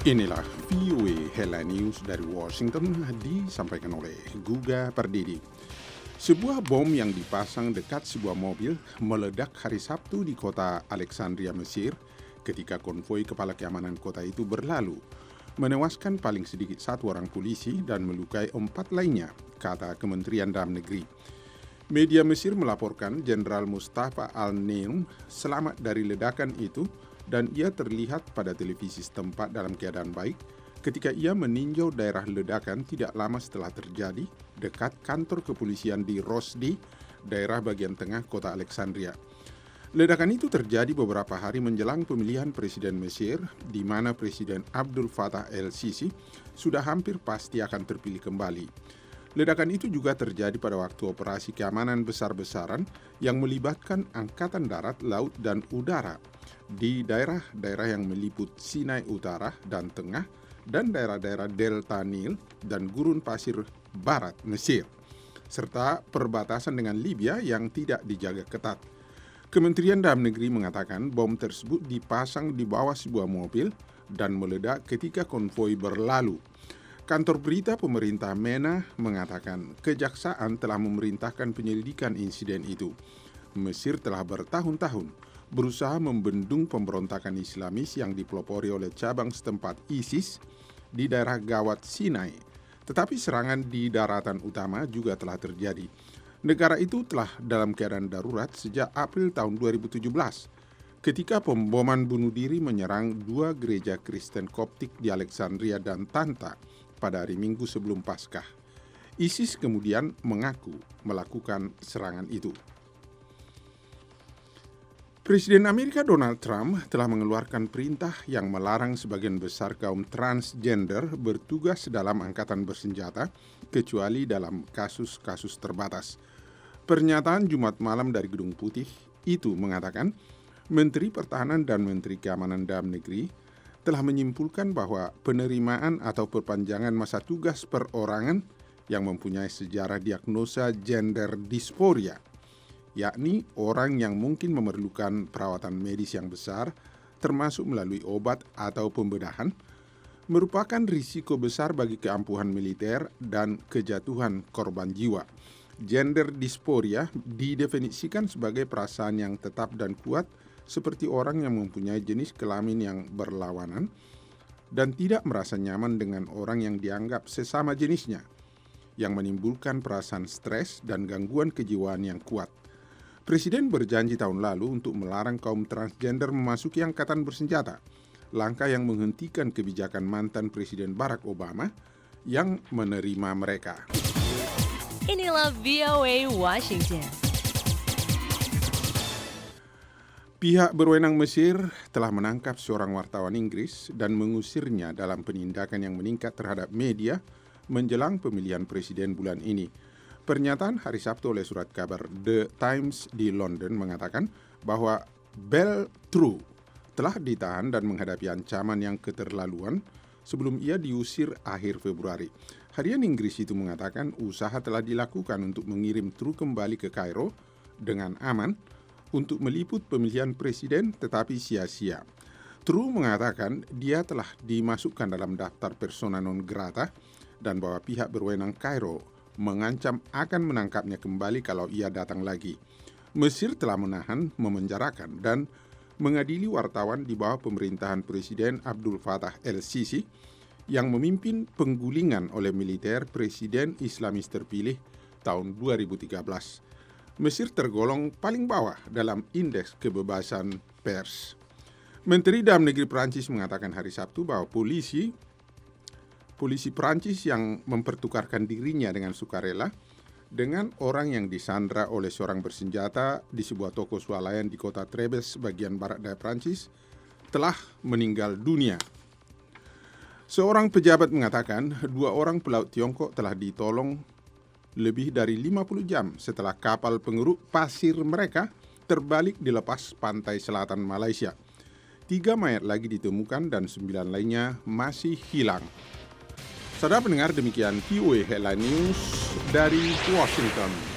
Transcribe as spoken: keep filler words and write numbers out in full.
Inilah V O A Headline News dari Washington disampaikan oleh Guga Pardidi. Sebuah bom yang dipasang dekat sebuah mobil meledak hari Sabtu di kota Alexandria, Mesir ketika konvoi kepala keamanan kota itu berlalu, menewaskan paling sedikit satu orang polisi dan melukai empat lainnya, kata Kementerian Dalam Negeri. Media Mesir melaporkan Jenderal Mustafa Al-Neum selamat dari ledakan itu dan ia terlihat pada televisi setempat dalam keadaan baik ketika ia meninjau daerah ledakan tidak lama setelah terjadi dekat kantor kepolisian di Rosdi, daerah bagian tengah kota Alexandria. Ledakan itu terjadi beberapa hari menjelang pemilihan Presiden Mesir, di mana Presiden Abdul Fattah el-Sisi sudah hampir pasti akan terpilih kembali. Ledakan itu juga terjadi pada waktu operasi keamanan besar-besaran yang melibatkan Angkatan Darat, Laut, dan Udara di daerah-daerah yang meliput Sinai Utara dan Tengah dan daerah-daerah Delta Nil dan Gurun Pasir Barat Mesir, serta perbatasan dengan Libya yang tidak dijaga ketat. Kementerian Dalam Negeri mengatakan bom tersebut dipasang di bawah sebuah mobil dan meledak ketika konvoi berlalu. Kantor berita pemerintah MENA mengatakan kejaksaan telah memerintahkan penyelidikan insiden itu. Mesir telah bertahun-tahun berusaha membendung pemberontakan Islamis yang dipelopori oleh cabang setempat ISIS di daerah Gawat Sinai. Tetapi serangan di daratan utama juga telah terjadi. Negara itu telah dalam keadaan darurat sejak April tahun dua ribu tujuh belas, ketika pemboman bunuh diri menyerang dua gereja Kristen Koptik di Alexandria dan Tanta pada hari Minggu sebelum Paskah. ISIS kemudian mengaku melakukan serangan itu. Presiden Amerika Donald Trump telah mengeluarkan perintah yang melarang sebagian besar kaum transgender bertugas dalam angkatan bersenjata, kecuali dalam kasus-kasus terbatas. Pernyataan Jumat malam dari Gedung Putih itu mengatakan, Menteri Pertahanan dan Menteri Keamanan Dalam Negeri telah menyimpulkan bahwa penerimaan atau perpanjangan masa tugas perorangan yang mempunyai sejarah diagnosa gender dysphoria, yakni orang yang mungkin memerlukan perawatan medis yang besar, termasuk melalui obat atau pembedahan, merupakan risiko besar bagi keampuhan militer dan kejatuhan korban jiwa. Gender dysphoria didefinisikan sebagai perasaan yang tetap dan kuat seperti orang yang mempunyai jenis kelamin yang berlawanan dan tidak merasa nyaman dengan orang yang dianggap sesama jenisnya, yang menimbulkan perasaan stres dan gangguan kejiwaan yang kuat. Presiden berjanji tahun lalu untuk melarang kaum transgender memasuki angkatan bersenjata, langkah yang menghentikan kebijakan mantan Presiden Barack Obama yang menerima mereka. Inilah V O A Washington. Pihak berwenang Mesir telah menangkap seorang wartawan Inggris dan mengusirnya dalam penindakan yang meningkat terhadap media menjelang pemilihan presiden bulan ini. Pernyataan hari Sabtu oleh surat kabar The Times di London mengatakan bahwa Bell True telah ditahan dan menghadapi ancaman yang keterlaluan sebelum ia diusir akhir Februari. Harian Inggris itu mengatakan usaha telah dilakukan untuk mengirim True kembali ke Kairo dengan aman untuk meliput pemilihan presiden, tetapi sia-sia. True mengatakan dia telah dimasukkan dalam daftar persona non grata dan bahwa pihak berwenang Kairo mengancam akan menangkapnya kembali kalau ia datang lagi. Mesir telah menahan, memenjarakan, dan mengadili wartawan di bawah pemerintahan Presiden Abdul Fattah el-Sisi yang memimpin penggulingan oleh militer Presiden Islamis terpilih tahun dua ribu tiga belas. Mesir tergolong paling bawah dalam indeks kebebasan pers. Menteri Dalam Negeri Perancis mengatakan hari Sabtu bahwa polisi Polisi Prancis yang mempertukarkan dirinya dengan sukarela dengan orang yang disandra oleh seorang bersenjata di sebuah toko swalayan di kota Trebes, bagian barat daya Prancis, telah meninggal dunia. Seorang pejabat mengatakan dua orang pelaut Tiongkok telah ditolong lebih dari lima puluh jam setelah kapal pengeruk pasir mereka terbalik di lepas pantai selatan Malaysia. Tiga mayat lagi ditemukan dan sembilan lainnya masih hilang. Saudara pendengar, demikian V O A Headline News dari Washington.